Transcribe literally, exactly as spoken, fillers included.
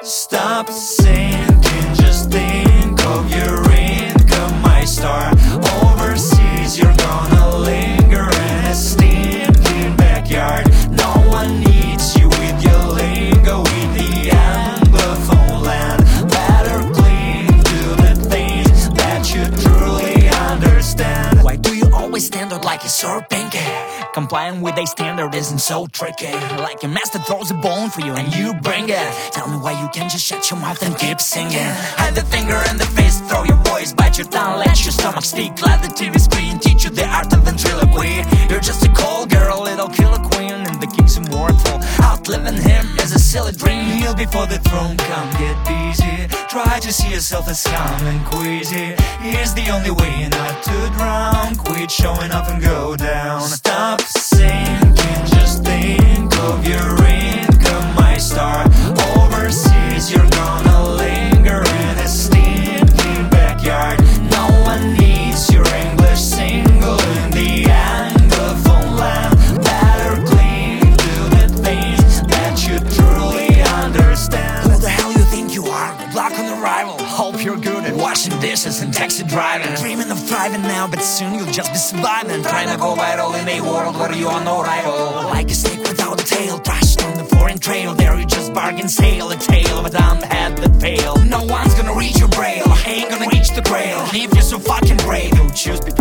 Stop sinking, just think of your income, my star. Overseas, you're gonna linger in a stinking backyard. No one needs you with your lingo in the Anglophone land. Better cling to the things that you truly understand. Why do you always stand out like a sore pinky? Complying with a standard isn't so tricky. Like a master throws a bone for you and you bring it. Tell me why you can't just shut your mouth and keep singing. Hide the finger in the face, throw your voice, bite your tongue, let your stomach speak. Let the T V screen teach you the art of ventriloquy. You're just a cold girl, little killer queen, and the king's immortal. Outliving him is a silly dream. Kneel before the throne, come get busy. Try to see yourself as calm and queasy. Here's the only way not to drown. Quit showing up and go down. Stop sinking, just think of your income, my star. Overseas, you're gonna linger in a stinking backyard. No one needs your English single in the Anglophone land. Better cling to the things that you truly understand. Who the hell you think you are? Block on arrival. Hope you're good at washing dishes and taxi driving. Dreaming of thriving now, but soon you'll just be surviving. Trying to go viral in a world where you are no rival. Like a snake without a tail, crashed on the foreign trail. There you just bargain sail, a tale of a dumb head that failed. No one's gonna reach your braille, ain't gonna reach the grail. If you're so fucking brave, you'll choose between